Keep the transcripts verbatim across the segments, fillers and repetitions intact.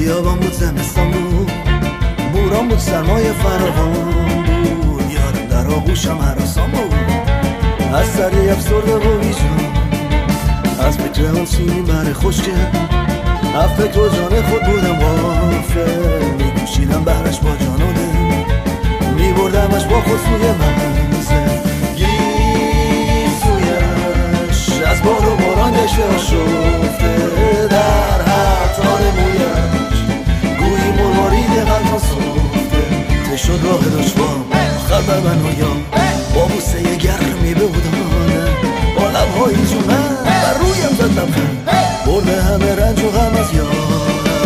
بیابان بود، زمستان بود، بوران بود، سرمایه فراوان بود. یادم در آغوشم هراسان بود، از سری افسرده و بیجان، از فکر اون سیمین بر خوشگل، از فکر و جان خود بودم غافل. میکوشیدم بهرش با جان و دل، میبردمش با خود سوی منزل. گیسویش از باد و باران گشته آشفته، در هر تار مویش گویی مروارید قلبم سفته. ته شد راه دشوار آخر بر من آیا، با بوسه گرمی بودانه، با لبهای جونم بر رویم زد لبخند، برده همه رنج و غم از یادم.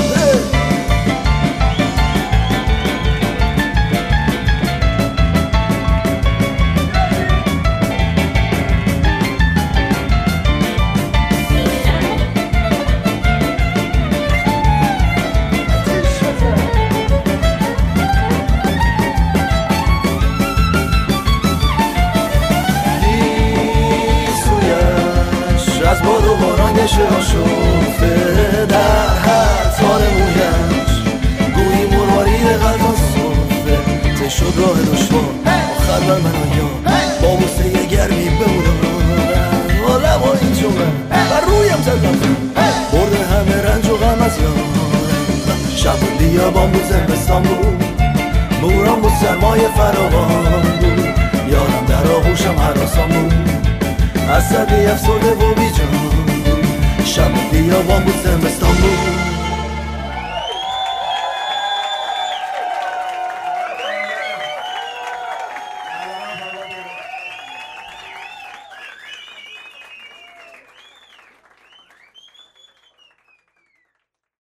از باد و باران گشته آشفته، در هر تار مویش گویی مروارید قلبم سفته. ته شد راه دشوار آخر بر من آیا، با بوسه گرمی بمونم، با لبهای جمعه بر رویم زد لبخند، برده همه رنج و غم از یادم. شب بود، بیابان بود، زمستان بود، بوران بود، سرمایه فراوان بود. یادم در آغوشم هراسان بود، از سردی افسرده و بیجان. شب بیابان بود، زمستان بود،